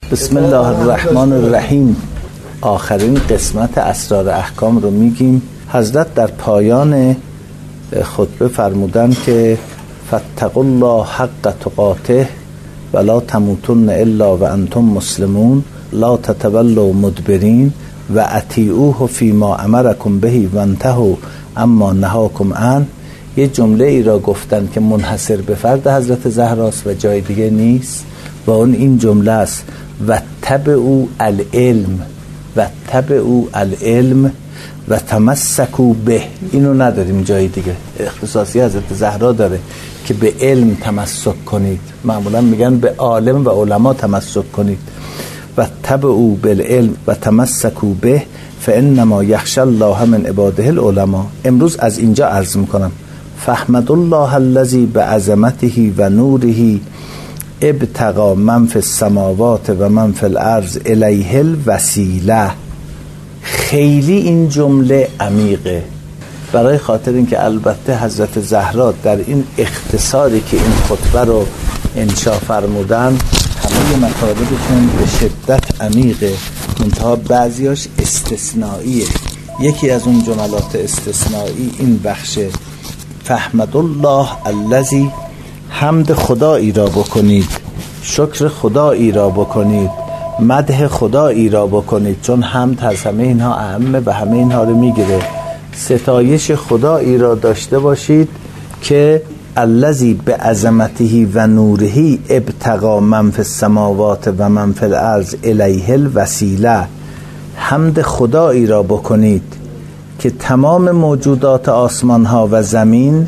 بسم الله الرحمن الرحیم. آخرین قسمت اسرار احکام رو میگیم. حضرت در پایان خطبه فرمودن که فاتقوا الله حق تقاته ولا تموتن الا وانتم مسلمون لا تتولوا مدبرین و اطیعوه فیما امرکم به وانتهوا اما نهاکم عنه. یه جمله ای را گفتن که منحصر به فرد حضرت زهراست و جای دیگه نیست و اون این جمله است: واتبعوا العلم واتبعوا العلم و تمسکوا به. اینو نداریم جای دیگه، اختصاصی حضرت زهرا داره که به علم تمسک کنید. معمولا میگن به عالم و علما تمسک کنید. واتبعوا بالعلم و تمسکوا به فانما یخشی الله من عباده العلماء. امروز از اینجا عرض میکنم: فاحمدوا الله الذی بعظمته و نوره ابتغى من فی السماوات و من فی الارض الیه الوسیله. خیلی این جمله عمیقه، برای خاطر اینکه البته حضرت زهرا در این اختصاری که این خطبه رو انشا فرمودن همه مطالبشون به شدت عمیقه، منتها بعضیاش استثنائیه. یکی از اون جملات استثنایی این بخشه: فاحمدوا الله الذی، حمد خدایی را بکنید، شکر خدایی را بکنید، مدح خدایی را بکنید، چون حمد از همه اینها اهمه و همه اینها رو میگیره. ستایش خدایی را داشته باشید که الذی بعظمته و نوره ابتغى من فی السماوات و من فی الارض الیه الوسیله. حمد خدایی را بکنید که تمام موجودات آسمان ها و زمین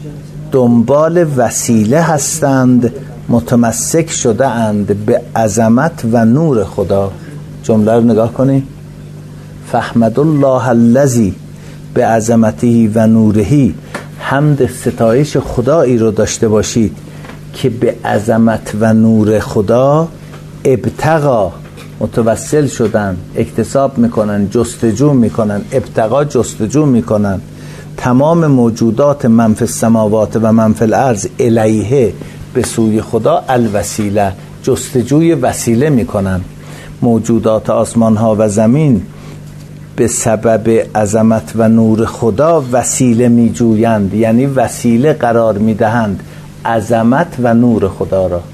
دنبال وسیله هستند، متمسک شده اند به عظمت و نور خدا. جمله رو نگاه کنید: فاحمدوا الله الذی بعظمته و نوره. حمد ستایش خدایی رو داشته باشید که به عظمت و نور خدا ابتغا متوسل شدن، اکتساب میکنن، جستجو میکنن. ابتغا جستجو میکنن تمام موجودات من فی السماوات و من فی الارض الیه، به سوی خدا، الوسیله، جستجوی وسیله میکنن. موجودات آسمان ها و زمین به سبب عظمت و نور خدا وسیله میجویند، یعنی وسیله قرار میدهند عظمت و نور خدا را.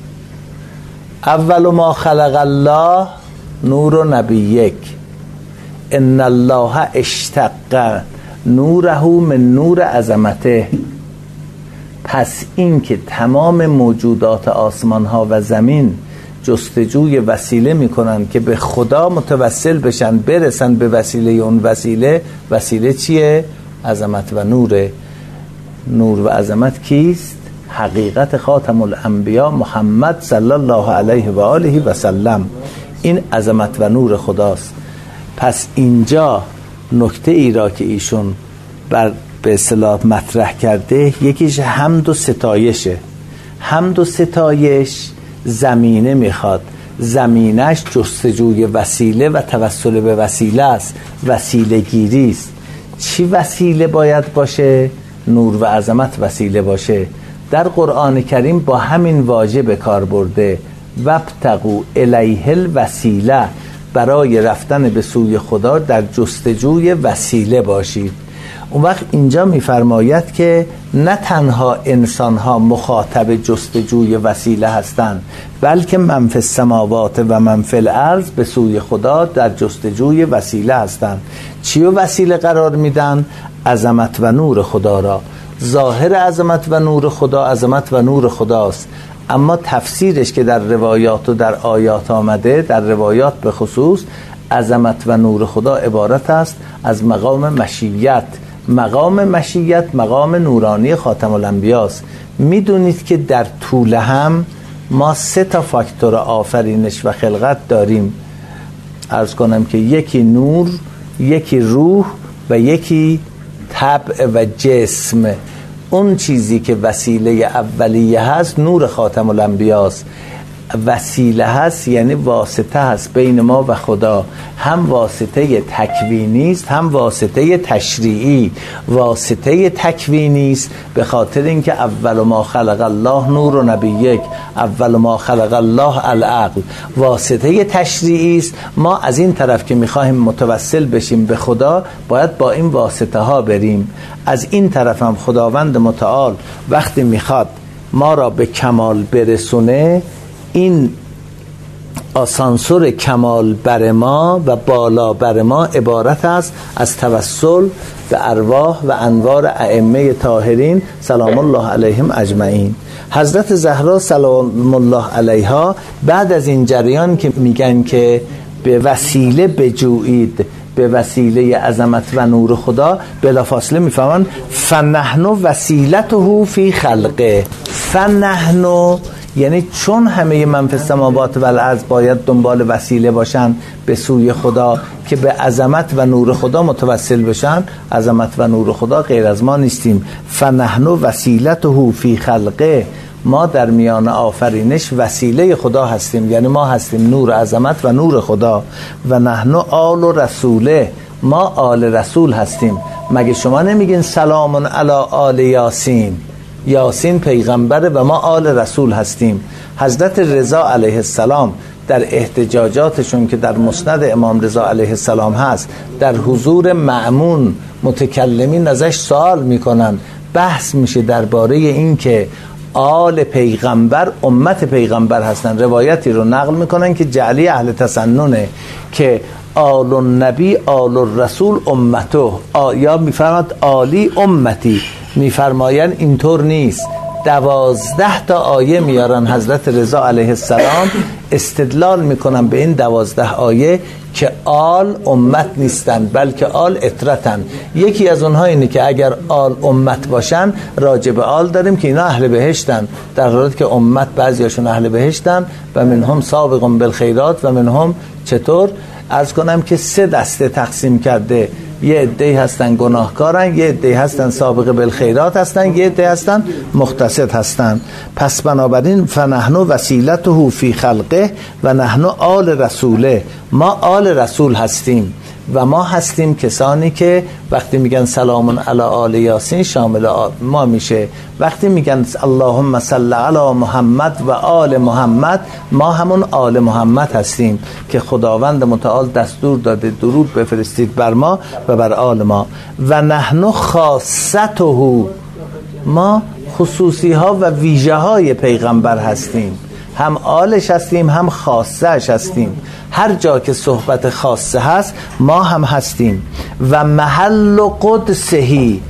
اول ما خلق الله نور نبیک ان الله اشتق نوره من نور عظمته. پس این که تمام موجودات آسمان ها و زمین جستجوی وسیله میکنن که به خدا متوسل بشن، برسن به وسیله اون وسیله. وسیله چیه؟ عظمت و نوره. نور و عظمت کیست؟ حقیقت خاتم الانبیا محمد صلی الله علیه و آله و سلم. این عظمت و نور خداست. پس اینجا نکته ای را که ایشون به اصطلاح مطرح کرده، یکیش حمد و ستایشه. حمد و ستایش زمینه میخواد، زمینش جستجوی وسیله و توسل به وسیله است، وسیله گیری است. چی وسیله باید باشه؟ نور و عظمت وسیله باشه. در قرآن کریم با همین واژه به کار برده: وابتغوا الیه الوسیله. برای رفتن به سوی خدا در جستجوی وسیله باشید. اون وقت اینجا میفرماید که نه تنها انسان‌ها مخاطب جستجوی وسیله هستند، بلکه من فی السماوات و من فی الارض به سوی خدا در جستجوی وسیله هستند. چی و وسیله قرار میدن؟ عظمت و نور خدا را. ظاهر عظمت و نور خدا عظمت و نور خداست، اما تفسیرش که در روایات و در آیات آمده، در روایات به خصوص، عظمت و نور خدا عبارت است از مقام مشیت. مقام مشیت مقام نورانی خاتم الانبیا است. میدونید که در طول هم ما 3 فاکتور آفرینش و خلقت داریم. عرض کنم که یکی نور، یکی روح و یکی طبع و جسم. اون چیزی که وسیله اولیه هست نور خاتم الانبیا است. وسیله هست یعنی واسطه هست بین ما و خدا، هم واسطه تکوینی است هم واسطه تشریعی. واسطه تکوینی است به خاطر اینکه اول ما خلق الله نور و نبیک، اول ما خلق الله العقل. واسطه تشریعی است ما از این طرف که میخوایم متوسل بشیم به خدا باید با این واسطه ها بریم. از این طرف هم خداوند متعال وقتی میخواد ما را به کمال برسونه، این آسانسور کمال بر ما و بالا بر ما عبارت است از توسل به ارواح و انوار ائمه طاهرین سلام الله علیهم اجمعین. حضرت زهرا سلام الله علیها بعد از این جریان که میگن که به وسیله بجویید، به وسیله عظمت و نور خدا، بلافاصله میفهمن فنحن وسیلته فی خلقه. فنحن یعنی چون همه من فی السماوات و الارض باید دنبال وسیله باشن به سوی خدا که به عظمت و نور خدا متوسل بشن، عظمت و نور خدا غیر از ما نیستیم. فنحن وسیلته فی خلقه، ما در میان آفرینش وسیله خدا هستیم، یعنی ما هستیم نور عظمت و نور خدا. و نحن آل و رسوله، ما آل رسول هستیم. مگه شما نمیگین سلام علی آل یاسین؟ یاسین پیغمبره و ما آل رسول هستیم. حضرت رضا علیه السلام در احتجاجاتشون که در مسند امام رضا علیه السلام هست، در حضور مأمون متکلمین ازش سوال میکنن، بحث میشه درباره این که آل پیغمبر امت پیغمبر هستن. روایتی رو نقل میکنن که جعلی اهل تسننه که آل النبی آل الرسول امته، یا میفرماد آلی امتی، میفرماین اینطور نیست. 12 تا آیه میارن حضرت رضا علیه السلام استدلال میکنن به این 12 آیه که آل امت نیستن بلکه آل اطرتن. یکی از اونها اینه که اگر آل امت باشن راجب آل داریم که اینا اهل بهشتن، در حالی که امت بعضیاشون اهل بهشتن و منهم سابق بالخیرات و منهم چطور عرض کنم که 3 دسته تقسیم کرده. یه عده‌ای هستن گناهکارن، یه عده‌ای هستن سابق بالخیرات هستن، یه عده‌ای هستن مقتصد هستن. پس بنابراین فنحن وسیلته فی خلقه و نحن آل رسوله، ما آل رسول هستیم و ما هستیم کسانی که وقتی میگن سلام علی آل یاسین شامل ما میشه. وقتی میگن اللهم صل علی محمد و آل محمد، ما همون آل محمد هستیم که خداوند متعال دستور داده درود بفرستید بر ما و بر آل ما. و نحن خاصته، ما خصوصی ها و ویژه های پیغمبر هستیم، هم آلش هستیم هم خاصش هستیم. هر جا که صحبت خاصه هست ما هم هستیم. و محل قدسهی،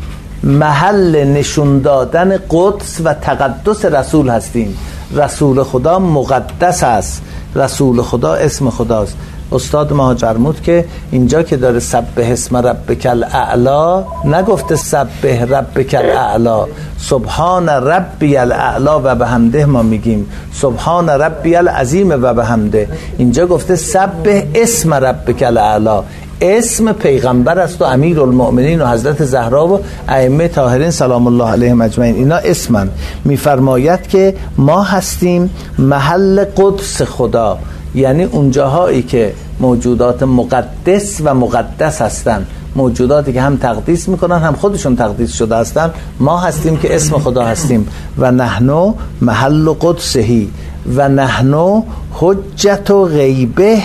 محل نشون دادن قدس و تقدس رسول هستیم. رسول خدا مقدس است، رسول خدا اسم خداست. استاد ما فرمود که اینجا که داره سبح اسم ربک الاعلی، نگفته سبح ربک الاعلی، سبحان ربی الاعلی و بحمده ما میگیم سبحان ربی العظیم و بحمده. اینجا گفته سبح اسم ربک الاعلی، اسم پیغمبر است و امیر المؤمنین و حضرت زهرا و ائمه طاهرین سلام الله علیهم اجمعین، اینا اسمن. میفرماید که ما هستیم محل قدس خدا، یعنی اونجاهایی که موجودات مقدس و مقدس هستن، موجوداتی که هم تقدیس میکنن هم خودشون تقدیس شده هستن، ما هستیم که اسم خدا هستیم. و نحنو محل قدسهی و نحنو حجت و غیبه،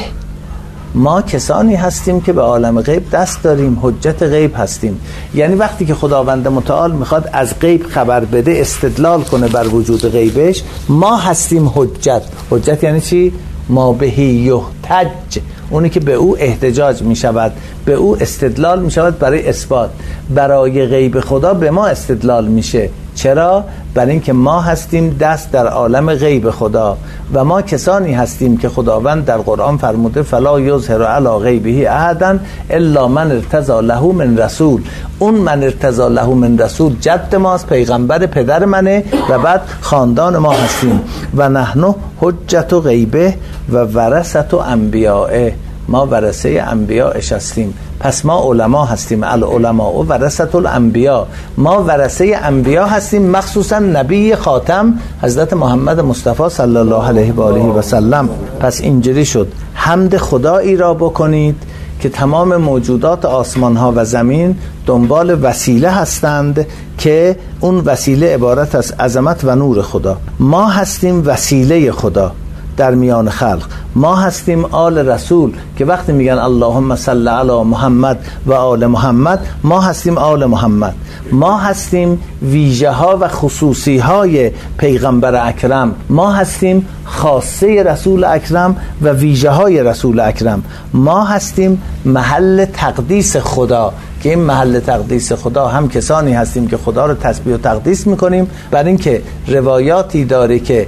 ما کسانی هستیم که به عالم غیب دست داریم، حجت غیب هستیم. یعنی وقتی که خداوند متعال میخواد از غیب خبر بده، استدلال کنه بر وجود غیبش، ما هستیم حجت. حجت یعنی چی؟ ما بهی یحتج، اونی که به او احتجاج می شود، به او استدلال می شود برای اثبات. برای غیب خدا به ما استدلال میشه. چرا؟ برای اینکه ما هستیم دست در عالم غیب خدا و ما کسانی هستیم که خداوند در قرآن فرموده فلا یظهر علی غیبه احدا الا من ارتضی له من رسول. اون من ارتضی له من رسول جد ماست، پیغمبر پدر منه و بعد خاندان ما هستیم. و نحن حجت و غیبه و ورثت و انبیاء، ما ورثه انبیاء هستیم، پس ما علما هستیم. العلماء ورثة الانبیاء، ما ورثه انبیا هستیم، مخصوصا نبی خاتم حضرت محمد مصطفی صلی الله علیه و آله و سلم. پس اینجوری شد حمد خدایی را بکنید که تمام موجودات آسمان ها و زمین دنبال وسیله هستند که اون وسیله عبارت از عظمت و نور خدا. ما هستیم وسیله خدا در میان خلق. ما هستیم آل رسول که وقتی میگن اللهم صل علی محمد و آل محمد، ما هستیم آل محمد. ما هستیم ویژه ها و خصوصی های پیغمبر اکرم. ما هستیم خاصه رسول اکرم و ویژه های رسول اکرم. ما هستیم محل تقدیس خدا، که این محل تقدیس خدا هم کسانی هستیم که خدا رو تسبیح و تقدیس میکنیم، بر این که روایاتی داره که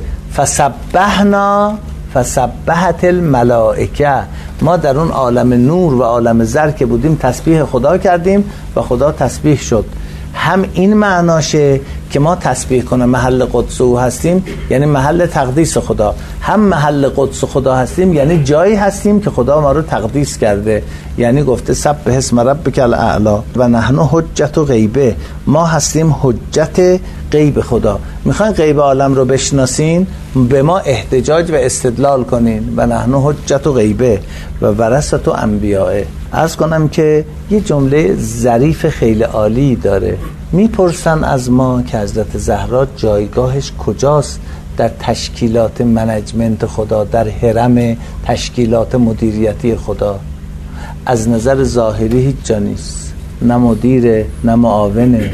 فسبحت الملائکه، ما در اون عالم نور و عالم زر که بودیم تسبیح خدا کردیم و خدا تسبیح شد. هم این معناشه که ما تسبیح کنه محل قدس او هستیم، یعنی محل تقدیس خدا. هم محل قدس خدا هستیم، یعنی جایی هستیم که خدا ما رو تقدیس کرده، یعنی گفته سبح اسم ربک الاعلی و نحن حجت و غیبه، ما هستیم حجت غیب خدا. میخواین غیب عالم رو بشناسین، به ما احتجاج و استدلال کنین. و نحن حجت و غیبه و ورثة انبیاء. عرض کنم که یه جمله ظریف خیلی عالی داره. میپرسن از ما که حضرت زهرا جایگاهش کجاست در تشکیلات منیجمنت خدا، در حرم تشکیلات مدیریتی خدا. از نظر ظاهری هیچ جا نیست، نه مدیره نه معاونه،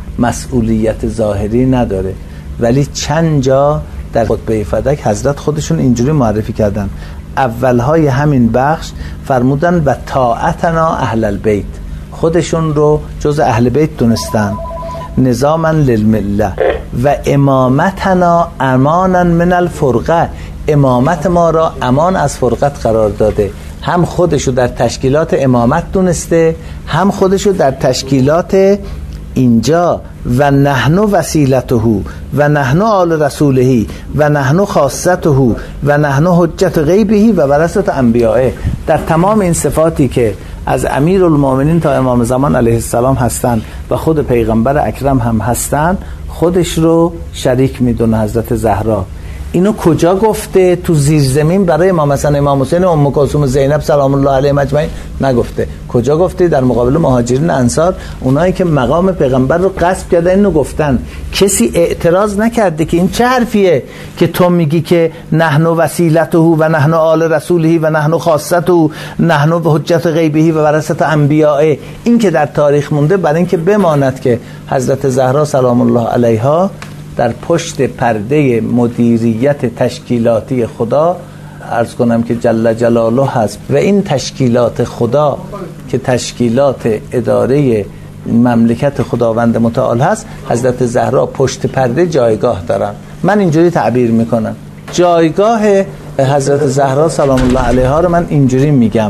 مسئولیت ظاهری نداره. ولی چند جا در خطبه فدک حضرت خودشون اینجوری معرفی کردن. اولهای همین بخش فرمودن و طاعتنا اهل البیت، خودشون رو جز اهل بیت دونستن. نظاما للمله و امامتنا امانا من الفرقه، امامت ما را امان از فرقت قرار داده. هم خودشو در تشکیلات امامت دونسته، هم خودشو در تشکیلات اینجا. و نحن وسیلته و نحن آل رسوله و نحن خاصته و نحن حجت غیبه و ورثة انبیائه. در تمام این صفاتی که از امیرالمومنین تا امام زمان علیه السلام هستن و خود پیغمبر اکرم هم هستن، خودش رو شریک میدونه حضرت زهرا. اینو کجا گفته؟ تو زیرزمین برای امام حسن، امام حسین و ام کلثوم و زینب سلام الله علیهم اجمعین نگفته. کجا گفته؟ در مقابل مهاجرین انصار، اونایی که مقام پیغمبر رو غصب کردن اینو گفتن. کسی اعتراض نکرده که این چه حرفیه که تو میگی که نحن وسیلته و نحن آل رسوله و نحن خاصته نحن حجت غیبه و ورثة انبیاء. این که در تاریخ مونده برای اینکه بماند که حضرت زهرا سلام الله علیها در پشت پرده مدیریت تشکیلاتی خدا، عرض کنم که جل جلاله هست. و این تشکیلات خدا که تشکیلات اداره مملکت خداوند متعال هست، حضرت زهرا پشت پرده جایگاه دارن. من اینجوری تعبیر میکنم جایگاه حضرت زهرا سلام الله علیها رو من اینجوری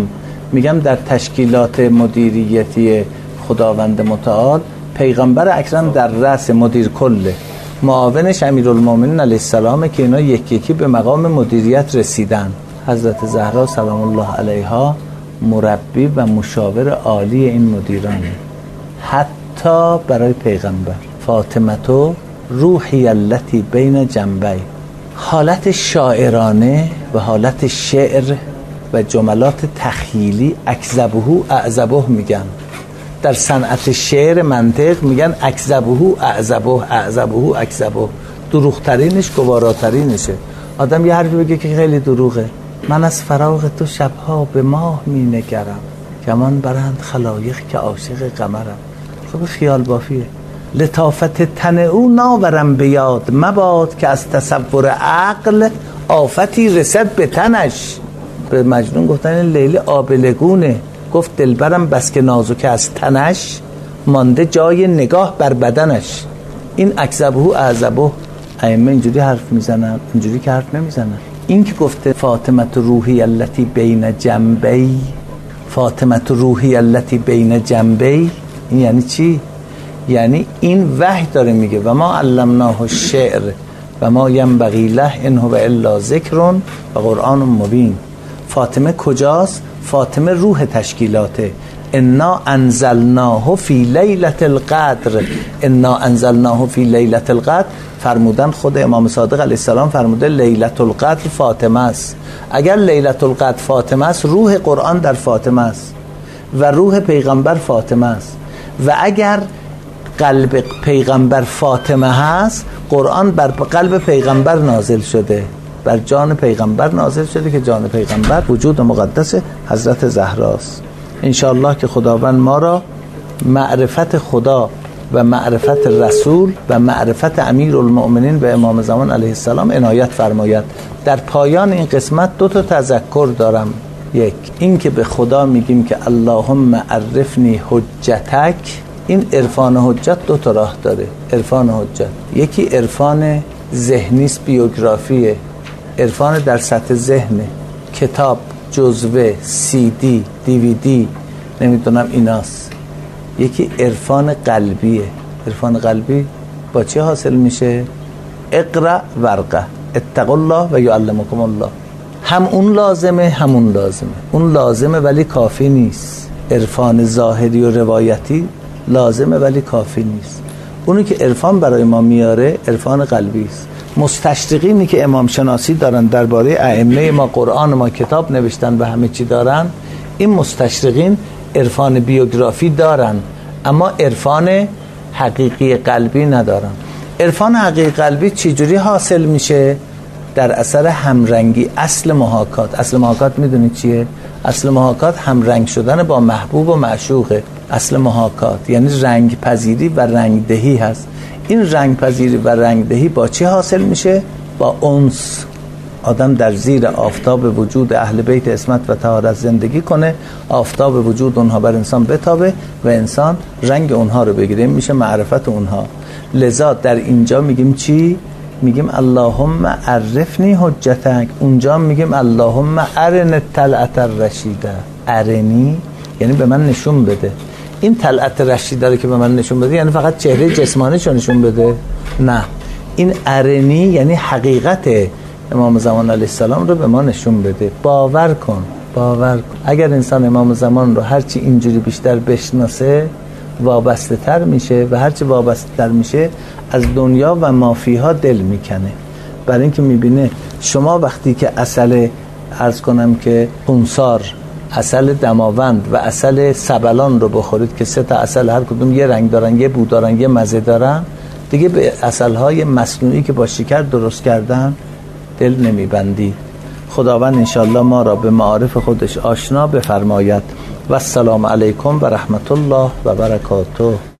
میگم در تشکیلات مدیریتی خداوند متعال پیغمبر اکرم در رأس مدیر کله، معاونش امیرالمومنین علیه السلام که اینا یکی یکی به مقام مدیریت رسیدن. حضرت زهرا سلام الله علیها مربی و مشاور عالی این مدیرانه، حتی برای پیغمبر. فاطمه روحی التی بین جنبی، حالت شاعرانه و حالت شعر و جملات تخیلی اکذبه اعذبه میگن. در صنعت شعر منطق میگن اکذبه اعذبه اکذبه، دروغترینش گواراترینشه. آدم یه حرفی بگه که خیلی دروغه، من از فراغ تو شبها به ماه می نگرم، کمان برند خلایق که عاشق قمرم. خب خیال بافیه. لطافت تن او ناورم بیاد، مباد که از تصور عقل آفتی رسد به تنش. به مجنون گفتن لیلی آبلگونه، گفت دلبرم بس که نازک از تنش، مانده جای نگاه بر بدنش. این اکذبه اعذبه ائمه اینجوری حرف میزنن، اینجوری که حرف نمیزنن. این که گفته فاطمه روحی التی بین جنبی، فاطمه روحی التی بین جنبی، این یعنی چی؟ یعنی این وحی داره میگه و ما علمناه الشعر و ما ینبغی له ان هو الا ذکر و قرآن مبین. فاطمه کجاست؟ فاطمه روح تشکیلاته. انا انزلناه فی لیلة القدر، انا انزلناه فی لیلة القدر فرمودن خود امام صادق علیه السلام فرموده لیلة القدر فاطمه است. اگر لیلة القدر فاطمه است، روح قرآن در فاطمه است و روح پیغمبر فاطمه است. و اگر قلب پیغمبر فاطمه هست، قرآن بر قلب پیغمبر نازل شده، بر جان پیغمبر نازل شده که جان پیغمبر وجود مقدس حضرت زهراست. انشاءالله که خداوند ما را معرفت خدا و معرفت رسول و معرفت امیرالمؤمنین و امام زمان علیه السلام عنایت فرماید. در پایان این قسمت 2 تذکر دارم. یک، این که به خدا میگیم که اللهم عرفنی حجتک. این عرفان حجت 2 راه داره. عرفان حجت یکی عرفان ذهنیست، بیوگرافیه، عرفان در سطح ذهنه، کتاب، جزوه، CD، DVD، نمیدونم ایناست. یکی عرفان قلبیه. عرفان قلبی با چی حاصل میشه؟ اقرأ ورقه اتقوا الله و یعلمکم الله. هم اون لازمه، همون لازمه. اون لازمه ولی کافی نیست. عرفان ظاهری و روایتی لازمه ولی کافی نیست. اونی که عرفان برای ما میاره عرفان قلبی است. مستشرقینی که امام شناسی دارن درباره ائمه ما، قرآن ما کتاب نوشتن و همه چی دارن، این مستشرقین عرفان بیوگرافی دارن اما عرفان حقیقی قلبی ندارن. عرفان حقیقی قلبی چجوری حاصل میشه؟ در اثر همرنگی. اصل محاکات. اصل محاکات میدونید چیه؟ اصل محاکات همرنگ شدن با محبوب و معشوقه. اصل محاکات یعنی رنگ پذیری و رنگ دهی هست. این رنگ پذیری و رنگ دهی با چی حاصل میشه؟ با انس. آدم در زیر آفتاب وجود اهل بیت عصمت و طهارت زندگی کنه، آفتاب وجود اونها بر انسان بتابه و انسان رنگ اونها رو بگیره، میشه معرفت اونها. لذا در اینجا میگیم چی؟ میگیم اللهم عرفنی حجتک. اونجا میگیم اللهم ارنی طلعت الرشیده. ارنی یعنی به من نشون بده. این طلعت رشیده رو که به من نشون بده یعنی فقط چهره جسمانیشو نشون بده؟ نه، این ارنی یعنی حقیقت امام زمان علیه السلام رو به ما نشون بده. باور کن. اگر انسان امام زمان رو هرچی اینجوری بیشتر بشناسه وابسته تر میشه و هرچی وابسته تر میشه از دنیا و مافیها دل میکنه. برای اینکه میبینه شما وقتی که عسل عرض کنم که خونسار، عسل دماوند و عسل سبلان رو بخورید که 3 عسل هر کدوم یه رنگ دارن، یه بو دارن، یه مزه دارن، دیگه به عسل‌های مصنوعی که با شکر درست کردن دل نمیبندی. خداوند انشاءالله ما را به معارف خودش آشنا بفرماید. و السلام علیکم و رحمت الله و برکاته.